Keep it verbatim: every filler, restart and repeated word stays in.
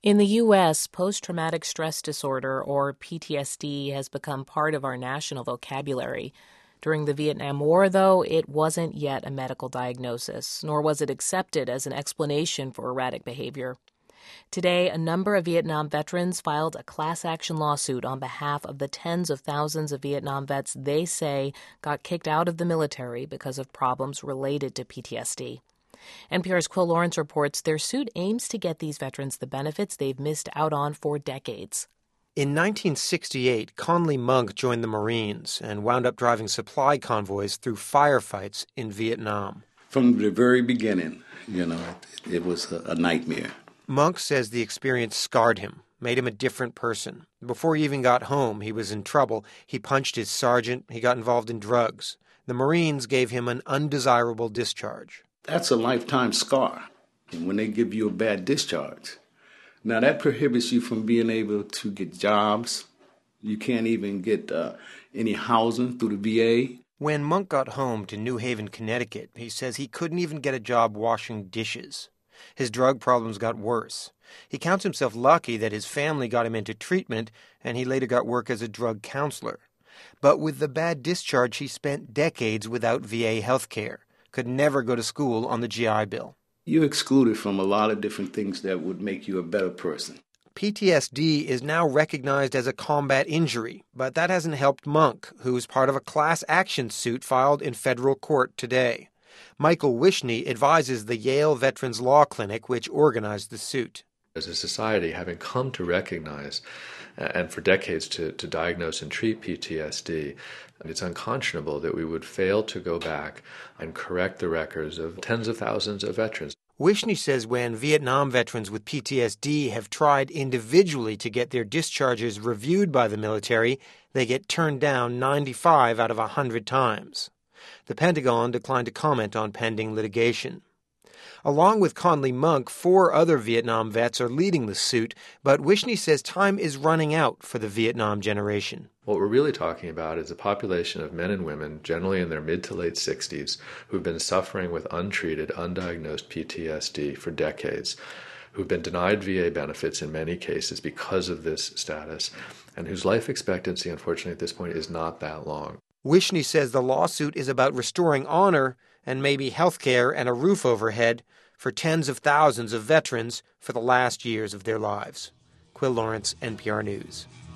In the U S, post-traumatic stress disorder, or P T S D, has become part of our national vocabulary. During the Vietnam War, though, it wasn't yet a medical diagnosis, nor was it accepted as an explanation for erratic behavior. Today, a number of Vietnam veterans filed a class action lawsuit on behalf of the tens of thousands of Vietnam vets they say got kicked out of the military because of problems related to P T S D. N P R's Quill Lawrence reports their suit aims to get these veterans the benefits they've missed out on for decades. In nineteen sixty-eight, Conley Monk joined the Marines and wound up driving supply convoys through firefights in Vietnam. From the very beginning, you know, it, it was a, a nightmare. Monk says the experience scarred him, made him a different person. Before he even got home, he was in trouble. He punched his sergeant. He got involved in drugs. The Marines gave him an undesirable discharge. That's a lifetime scar when they give you a bad discharge. Now, that prohibits you from being able to get jobs. You can't even get uh, any housing through the V A. When Monk got home to New Haven, Connecticut, he says he couldn't even get a job washing dishes. His drug problems got worse. He counts himself lucky that his family got him into treatment, and he later got work as a drug counselor. But with the bad discharge, he spent decades without V A health care, could never go to school on the G I Bill. You're excluded from a lot of different things that would make you a better person. P T S D is now recognized as a combat injury, but that hasn't helped Monk, who is part of a class action suit filed in federal court today. Michael Wishney advises the Yale Veterans Law Clinic, which organized the suit. As a society, having come to recognize and for decades to, to diagnose and treat P T S D, it's unconscionable that we would fail to go back and correct the records of tens of thousands of veterans. Wishney says when Vietnam veterans with P T S D have tried individually to get their discharges reviewed by the military, they get turned down ninety-five out of one hundred times. The Pentagon declined to comment on pending litigation. Along with Conley Monk, four other Vietnam vets are leading the suit, but Wishney says time is running out for the Vietnam generation. What we're really talking about is a population of men and women, generally in their mid to late sixties, who've been suffering with untreated, undiagnosed P T S D for decades, who've been denied V A benefits in many cases because of this status, and whose life expectancy, unfortunately, at this point is not that long. Wishney says the lawsuit is about restoring honor and maybe health care and a roof overhead for tens of thousands of veterans for the last years of their lives. Quill Lawrence, N P R News.